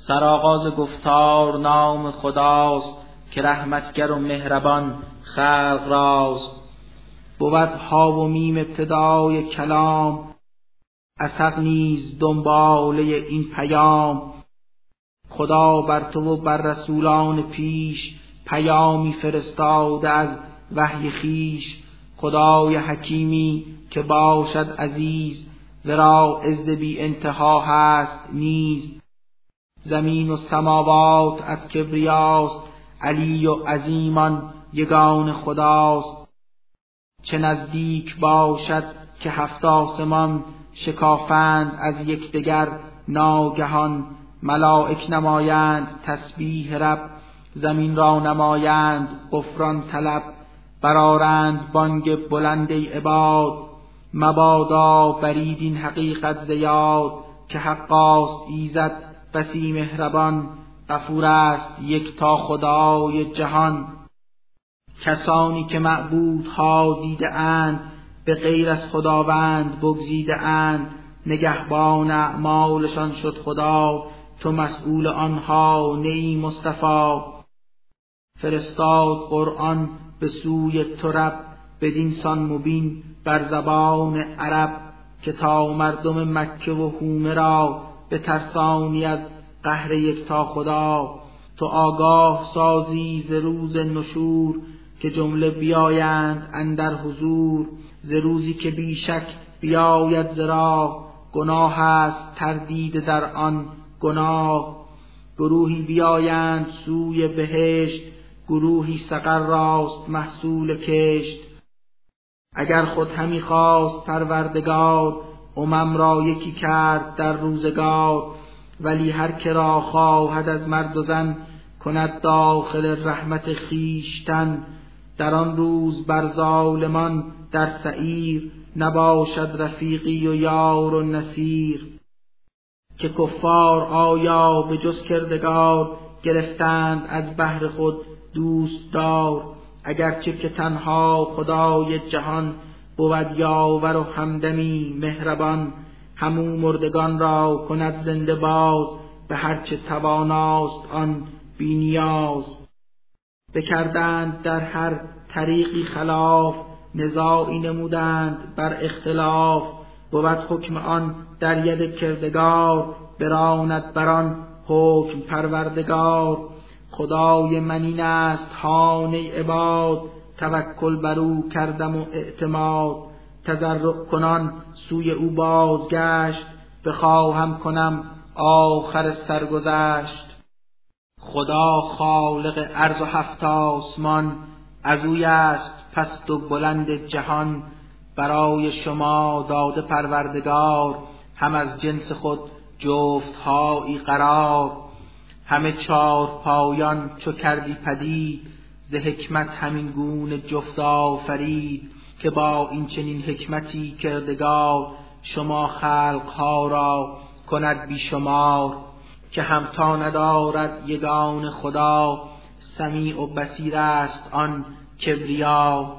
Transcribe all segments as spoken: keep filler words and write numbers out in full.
سرآغاز گفتار نام خداست، که رحمتگر و مهربان خلق راست. بود ها و میم ابتدای کلام، اسق نیز دنباله این پیام. خدا بر تو و بر رسولان پیش، پیامی فرستاده از وحی خویش. خدای حکیمی که باشد عزیز، ورا عز بی انتها هست نیز. زمین و سماوات از کبریاست، علی و عظیمان یگان خداست. چه نزدیک باشد که هفت آسمان، شکافند از یکدیگر ناگهان. ملائک نمایند تسبیح رب، زمین را نمایند غفران طلب. برآرند بانگ بلند ای عباد، مبادا برید این حقیقت ز یاد. که حقاست ایزد بسی مهربان، غفور است یکتا خدای جهان. کسانی که معبودها دیده اند، به غیر از خداوند بگزیده اند. نگهبان اعمالشان شد خدا، تو مسئول آنها نه ای مصطفی. فرستاد قرآن به سوی تو رب، بدین سان مبین بر زبان عرب. که تا مردم مکه و حومه را، به ترسانی از قهر یکتا خدا. تو آگاه سازی ز روز نشور، که جمله بیایند اندر حضور. ز روزی که بیشک بیاید ز راه، گناه است تردید در آن گناه. گروهی بیایند سوی بهشت، گروهی سقر راست محصول کشت. اگر خود همی خواست پروردگار، امم را یکی کرد در روزگار. ولی هر که را خواهد از مرد و زن، کند داخل رحمت خویشتن. در آن روز بر ظالمان در سعیر، نباشد رفیقی و یار و نصیر. که کفار آیا به جز کردگار، گرفتند از بهر خود دوست دار. اگرچه که تنها خدای جهان، بود یاور و همدمی مهربان. همو مردگان را کند زنده باز، به هرچه تواناست آن بی نیاز. بکردند در هر طریقی خلاف، نزاعی نمودند بر اختلاف. بود حکم آن در ید کردگار، براند بران حکم پروردگار. خدای من این است هان ای عباد، توکل بر او کردم و اعتماد. تضرع کنان سوی او بازگشت، بخواهم کنم آخر سرگذشت. خدا خالق ارض و هفت آسمان، از اوی است پست و بلند جهان. برای شما داده پروردگار، هم از جنس خود جفتهایی قرار. همه چار پایان چو کردی پدید، ز حکمت همین گونه جفت آفرید. که با این چنین حکمتی کردگار، شما خلقها را کند بیشمار. که همتا ندارد یگان خدا، سمیع و بصیر است آن کبریا.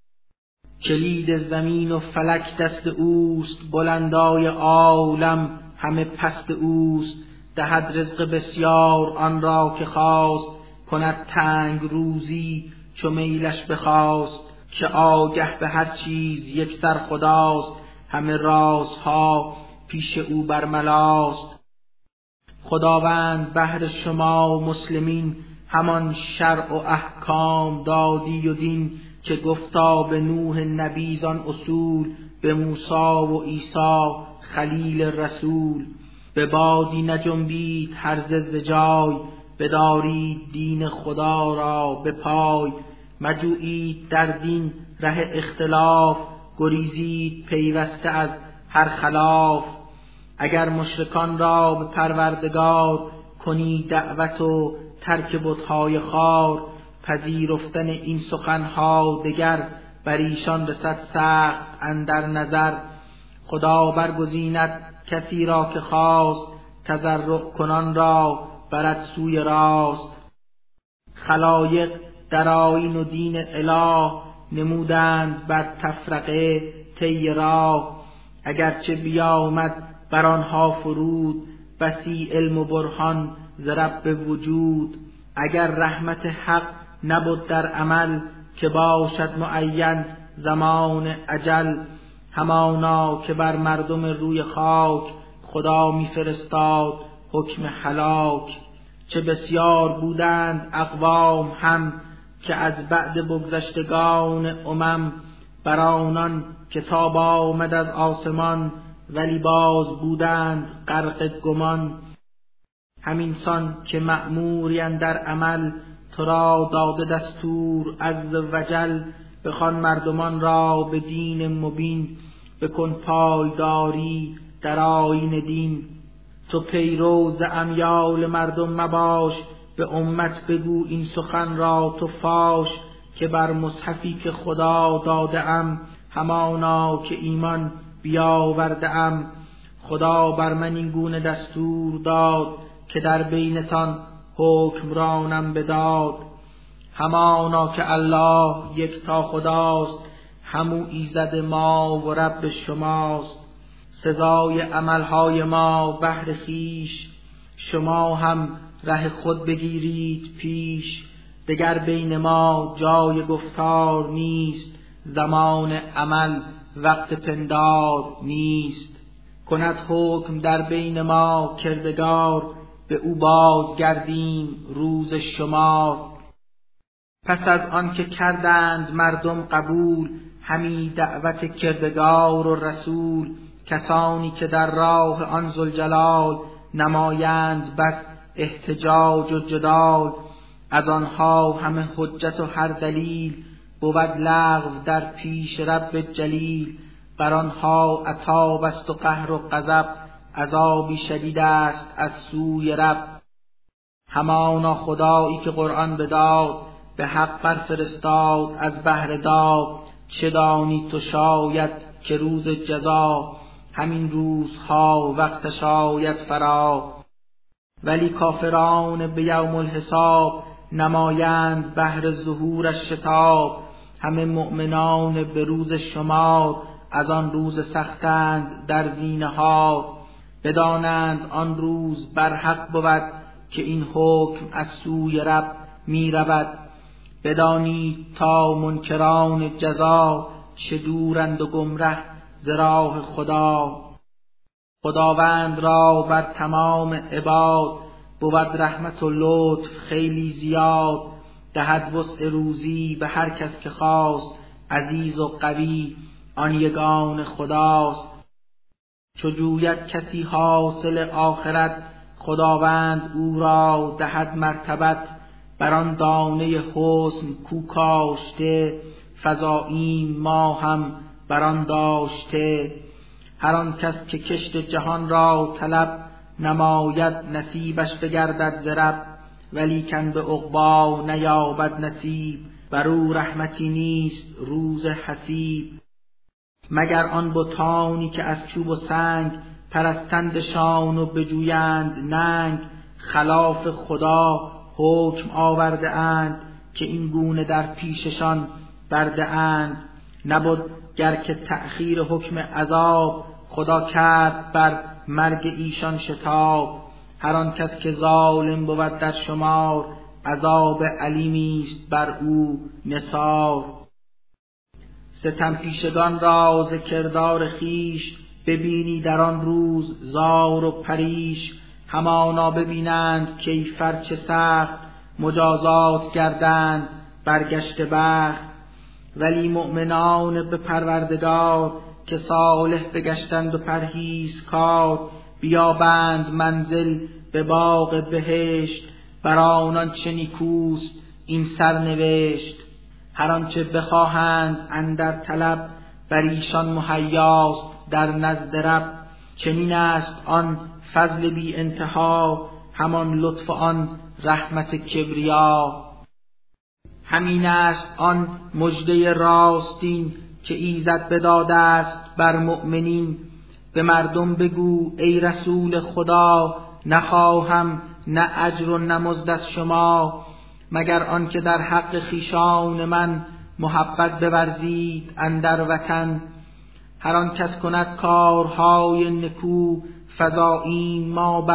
کلید زمین و فلک دست اوست، بلندای عالم همه پست اوست. دهد رزق بسیار آن را که خواست، کند تنگ روزی چو میلش بخواست. که آگه به هر چیز یک سر خداست، همه رازها پیش او برملاست. خداوند بهر شما مسلمین، همان شرع و احکام دادی و دین. که گفتا به نوح نبی زان اصول، به موسی و عیسی خلیل رسول. به بادی نجنبید هرزه ز جای، بدارید دین خدا را به پای. مجویید در دین ره اختلاف، گریزید پیوسته از هر خلاف. اگر مشرکان را به پروردگار، کنی دعوت و ترک بت‌های خوار. پذیرفتن این سخنها دگر، بر ایشان رسد سخت اندر نظر. خدا برگزیند کسی را که خواست، تضرع کنان را برد سوی راست. خلایق در آیین و دین اله، نمودند بر تفرقه طی راه. اگرچه بیامد بر آنها فرود، بسی علم و برهان ز رب وجود. اگر رحمت حق نبود در عمل، که باشد معین زمان اجل. همانا که بر مردم روی خاک، خدا می فرستاد حکم هلاک. چه بسیار بودند اقوام هم، که از بعد بگذشتگان امم. بر آنان کتاب آمد از آسمان، ولی باز بودند غرق گمان. همین سان که مأموری اندر عمل، تو را داده دستور عز وجل. بخوان مردمان را به دین مبین، بکن پایداری در آیین دین. تو پیرو ز امیال مردم مباش، به امت بگو این سخن را تو فاش. که بر مصحفی که خدا داده ام، همانا که ایمان بیاورده ام. خدا بر من این گونه دستور داد، که در بینتان حکمرانم بداد. همانا که الله یکتا خداست، همو ایزد ما و رب شماست. سزای عملهای ما بهر خویش، شما هم ره خود بگیرید پیش. دگر بین ما جای گفتار نیست، زمان عمل وقت پندار نیست. کند حکم در بین ما کردگار، به او باز گردیم روز شمار. پس از آن که کردند مردم قبول، همی دعوت کردگار و رسول. کسانی که در راه آن ذوالجلال، نمایند بس احتجاج و جدال. از آنها همه حجت و هر دلیل، بود لغو در پیش رب جلیل. بر آنها عتاب است و قهر و غضب، عذابی شدید است از سوی رب. همانا خدایی که قرآن بداد، به حق برفرستاد از بهر داد. چه دانی تو شاید که روز جزا، همین روزها وقتش آید فرا. ولی کافران به یوم الحساب، نمایند بهر ظهورش شتاب. همه مؤمنان به روز شمار، از آن روز سختند در زینهار. بدانند آن روز بر حق بود، که این حکم از سوی رب می رود. بدانید تا منکران جزا، چه دورند و گمره ز راه خدا. خداوند را بر تمام عباد، بود رحمت و لطف خیلی زیاد. دهد وسع روزی به هر کس که خواست، عزیز و قوی آن یگان خداست. چو جوید کسی حاصل آخرت، خداوند او را دهد مرتبت. بر آن دانه حسن کو کاشته، فزاییم ما هم بر آن داشته. هر آن کس که کشت جهان را طلب، نماید نصیبش بگردد ز رب. ولیکن به عقبی نیابد نصیب، بر او رحمتی نیست روز حسیب. مگر آن بتانی که از چوب و سنگ، پرستندشان و بجویند ننگ. خلاف خدا حکم آورده اند، که این گونه در پیششان برده اند. نبود گر که تأخیر حکم عذاب، خدا کرد بر مرگ ایشان شتاب. هر آن کس که ظالم بود در شمار، عذاب علیمی است بر او نثار. ستم پیشگان را ز کردار خویش، ببینی در آن روز زار و پریش. همانا ببینند کیفر چه سخت، مجازات گردند برگشت بخت. ولی مؤمنان به پروردگار، که صالح بگشتند و پرهیزکار. بیابند منزل به باغ بهشت، بر آنان چه نیکوست این سرنوشت. هر آنچه بخواهند اندر طلب، بر ایشان مهیاست در نزد رب. چنین است آن فضل بی انتها، همان لطف آن رحمت کبریا. همین است آن مژده راستین، که ایزد بداده است بر مؤمنین. به مردم بگو ای رسول خدا، نخواهم نه اجر و نه مزد از شما. مگر آن که در حق خویشان من، محبت بورزید اندر وطن. هر آن کس کند کارهای نکو، فزاییم ما بر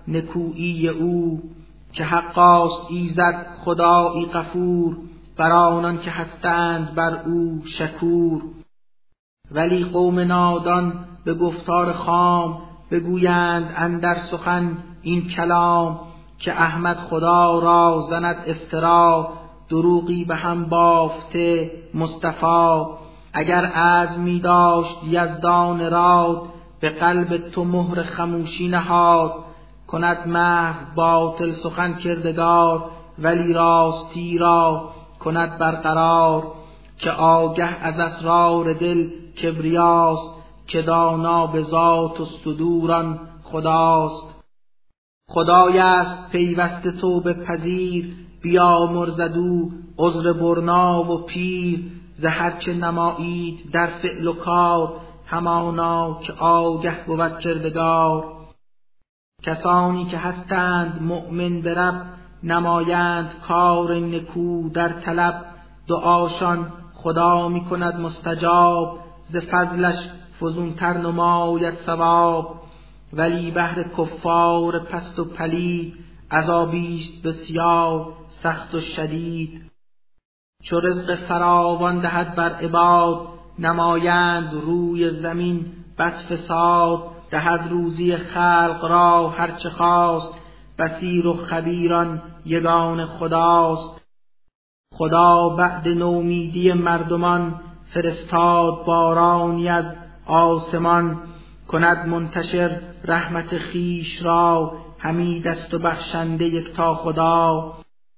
نکویی او، که حقاست ایزد خدایی غفور، بر آنان که هستند بر او شکور. ولی قوم نادان به گفتار خام، بگویند اندر سخن این کلام، که احمد خدا را زند افترا، دروغی به هم بافته مصطفی. اگر عزم می داشت یزدان راد، به قلب تو مهر خموشی نهاد. کند محو باطل سخن کردگار، ولی راستی را کند برقرار. که آگه از اسرار دل کبریاست، که دانا به ذات و صدوران خداست. خدای است پیوسته توبه پذیر، بیامرزد او عذر برنا و پیر. ز هرچه نمایید در فعل و کار، همانا که آگه بود کردگار. کسانی که هستند مؤمن به رب، نمایند کار نکو در طلب. دعاشان خدا می کند مستجاب، ز فضلش فزونتر نماید ثواب. ولی بهر کفار پست و پلید، عذابیست بسیار سخت و شدید. چو رزق فراوان دهد بر عباد، نمایند روی زمین بس فساد. دهد روزی خلق را هرچه خواست، بصیر و خبیران یگان خداست. خدا بعد نومیدی مردمان، فرستاد بارانی از آسمان. کند منتشر رحمت خیش را، حمید است و بخشنده یکتا خدا.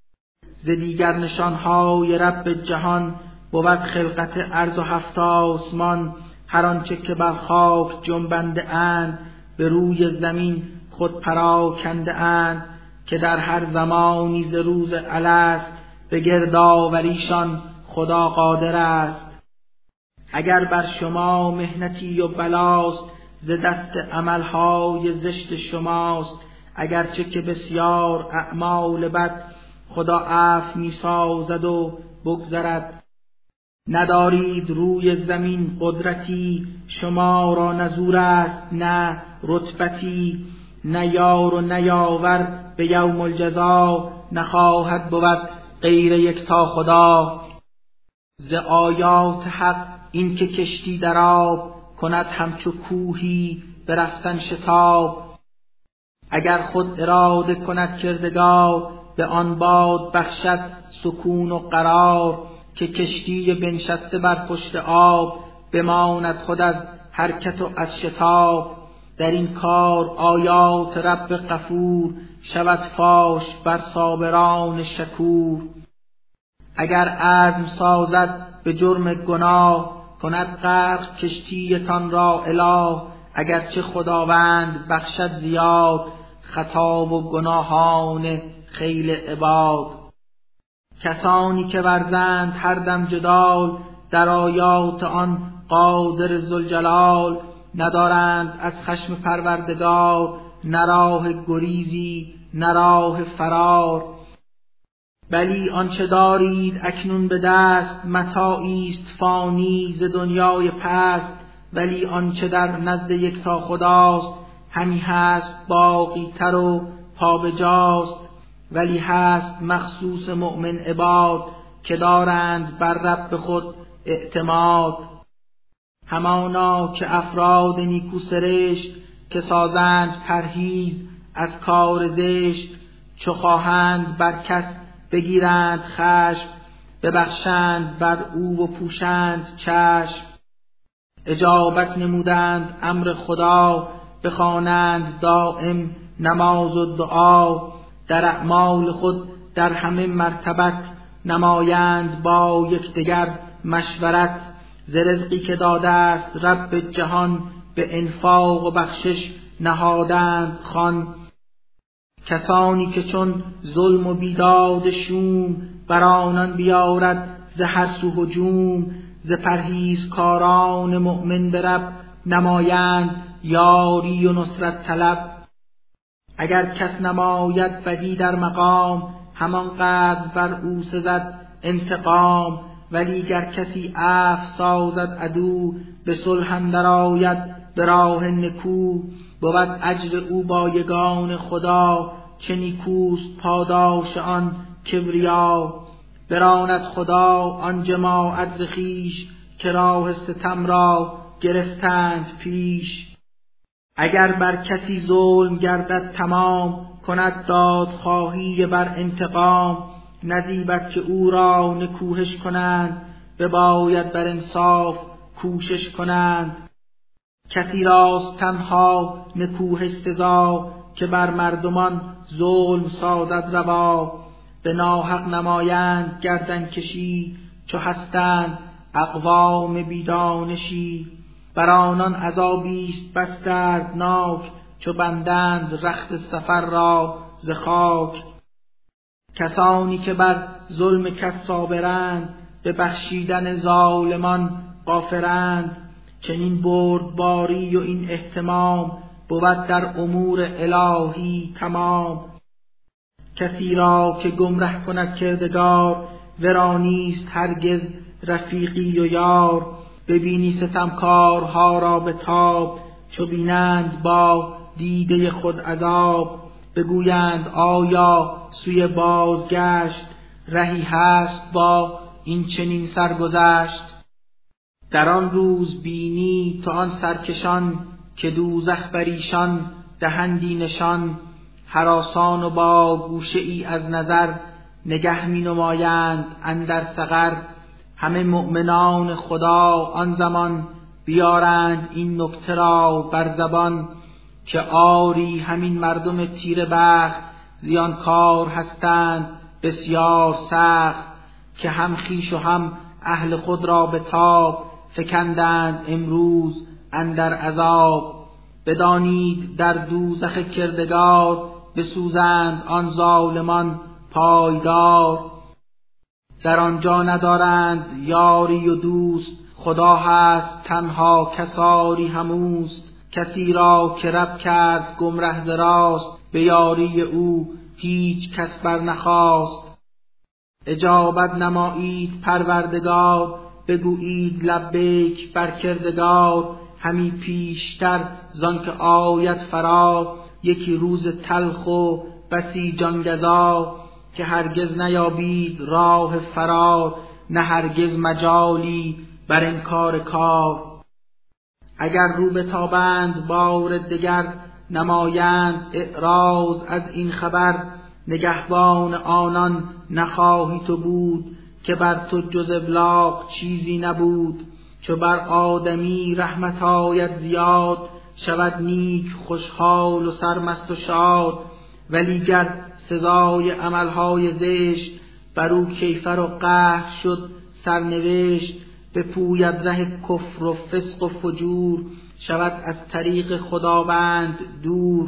ز دیگر نشانهای رب جهان، بود خلقت ارض و هفت آسمان. هر آنچه که بر خاک جنبنده اند، به روی زمین خود پراکنده اند. که در هر زمانی ز روز الست، به گردآوریشان خدا قادر است. اگر بر شما محنتی و بلاست، ز دست عملهای زشت شماست. اگرچه که بسیار اعمال بد، خدا عفو می سازد و بگذرد. ندارید روی زمین قدرتی، شما را نه زور است نه رتبتی. نه یار و نه یاور به یوم الجزا، نخواهد بود غیر یکتا خدا. ز آیات حق این که کشتی در آب، کند همچو کوهی به رفتن شتاب. اگر خود اراده کند کردگار، به آن باد بخشد سکون و قرار. که کشتی بنشسته بر پشت آب، بماند خود از حرکت و از شتاب. در این کار آیات رب غفور، شود فاش بر صابران شکور. اگر عزم سازد به جرم گناه، کند غرق کشتیتان را اله. اگرچه خداوند بخشد زیاد، خطا و گناهان خیل عباد. کسانی که ورزند هر دم جدال، در آیات آن قادر ذوالجلال. ندارند از خشم پروردگار، نه راه گریزی نه راه فرار. بلی آنچه دارید اکنون به دست، متاعی است فانی ز دنیای پست. ولی آنچه در نزد یکتا خداست، همی هست باقی تر و پابجاست. ولی هست مخصوص مؤمن عباد، که دارند بر رب خود اعتماد. همانا که افراد نیکو سرشت، که سازند پرهیز از کار زشت. چو خواهند بر کس بگیرند خشم، ببخشند بر او و پوشند چشم. اجابت نمودند امر خدا، بخوانند دائم نماز و دعا. در اعمال خود در همه مرتبت، نمایند با یکدیگر مشورت. ز رزقی که داده است رب جهان، به انفاق و بخشش نهادند خوان. کسانی که چون ظلم و بیداد شوم، بر آنان بیارد ز هر سو هجوم. ز پرهیزکاران مؤمن به رب، نمایند یاری و نصرت طلب. اگر کس نماید بدی در مقام، همان قدر بر او سزد انتقام. ولی گر کسی عفو سازد عدو، به صلح اندر آید به راه نکو. بود اجر او با یگان خدا، چه نیکوست پاداش آن کبریا. براند خدا آن جماعت ز خویش، که راه ستم را گرفتند پیش. اگر بر کسی ظلم گردد تمام، کند دادخواهی بر انتقام. نزیبد که او را نکوهش کنند، بباید بر انصاف کوشش کنند. کسی راست تنها نکوهش سزا، که بر مردمان ظلم سازد روا. به ناحق نمایند گردن کشی، چو هستند اقوام بیدانشی. بر آنان عذابیست بس دردناک، چو بندند رخت سفر را ز خاک. کسانی که بر ظلم کس صابرند، به بخشیدن ظالمان غافرند. چنین بردباری و این اهتمام، بود در امور الهی تمام. کسی را که گمره کند کردگار، ورا نیست هرگز رفیقی و یار. ببینی ستمکارها را به تاب، چو بینند با دیده خود عذاب. بگویند آیا سوی بازگشت، رهی هست با این چنین سرگذشت. در آن روز بینی تو آن سرکشان، که دوزخ بر ایشان دهندی نشان. هراسان و با گوشه ای از نظر، نگه می نمایند اندر سقر. همه مؤمنان خدا آن زمان، بیارند این نکته را بر زبان. که آری همین مردم تیره بخت، زیانکار هستند بسیار سخت. که هم خویش و هم اهل خود را به تاب، فکندند امروز اندر عذاب. بدانید در دوزخ کردگار، بسوزند آن ظالمان پایدار. در آنجا ندارند یاری و دوست، خدا هست تنها کساری هموست. کسی را که رب کرد گمره ز راست، به یاری او هیچ کس بر نخواست. اجابت نمایید پروردگار، بگویید لبیک بر کردگار. همی پیشتر زان که آید فرا، یکی روز تلخ و بسی جانگزا. که هرگز نیابید راه فرار، نه هرگز مجالی بر انکار کار. اگر رو بتابند بار دگر، نمایند اعراض از این خبر. نگهبان آنان نخواهی تو بود، که بر تو جز ابلاغ چیزی نبود. چو بر آدمی رحمت آید زیاد، شود نیک خوشحال و سرمست و شاد. ولی گر سزای عملهای زشت، بر او کیفر و قهر شد سرنوشت. بپوید ره کفر و فسق و فجور، شود از طریق خداوند دور.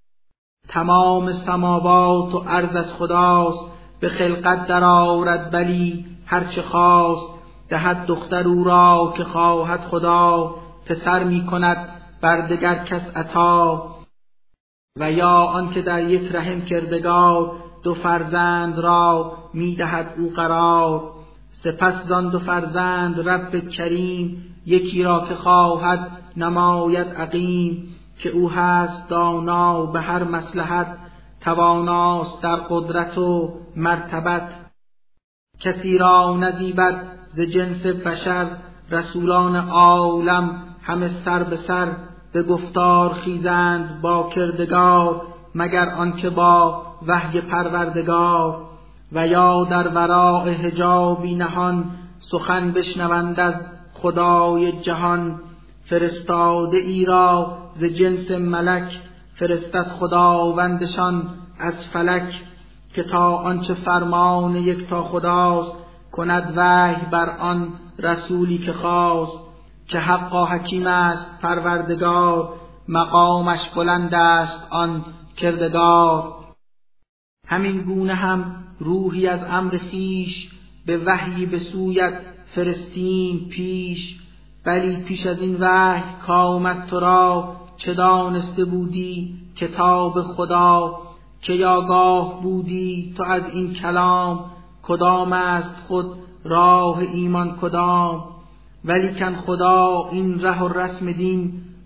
تمام سماوات و ارض از خداست، به خلقت در آرد بلی هرچه خواست. دهد دختر او را که خواهد خدا، پسر می کند بر دگر کس عطا. و یا آن که در یک رحم کردگار، دو فرزند را می دهد او قرار. سپس زان دو فرزند رب کریم، یکی را که خواهد نماید عقیم. که او هست دانا به هر مصلحت، تواناست در قدرت و مرتبت. کسی را نزیبد ز جنس بشر، رسولان عالم همه سر به سر. به گفتار خیزند با کردگار، مگر آنکه با وحی پروردگار. و یا در وراء حجابی نهان، سخن بشنوند از خدای جهان. فرستاده ای را ز جنس ملک، فرستد خداوندشان از فلک. که تا آنچه فرمان یک تا خداست، کند وحی بر آن رسولی که خواست. که حقا حکیم است پروردگار، مقامش بلند است آن کردگار. همین گونه هم روحی از امر خویش، به وحی به سویت فرستیم پیش. بلی پیش از این وحی کامد تو را، چه دانسته بودی کتاب خدا. که آگاه بودی تو از این کلام، کدام است خود راه ایمان کدام. ولیکن خدا این ره و رسم دین،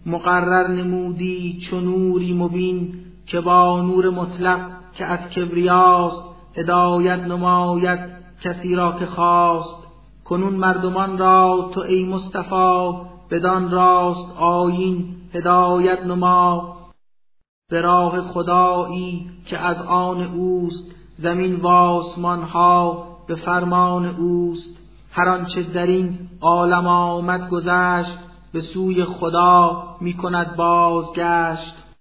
مقرر نمودی چو نوری مبین، که با نور مطلق که از کبریاست، هدایت نماید کسی را که خواست. کنون مردمان را تو ای مصطفی، بدان راست آیین هدایت نما. به راه خدایی که از آن اوست، زمین و آسمان ها به فرمان اوست. هر آنچه در این عالم آمد گذشت، به سوی خدا می کند بازگشت.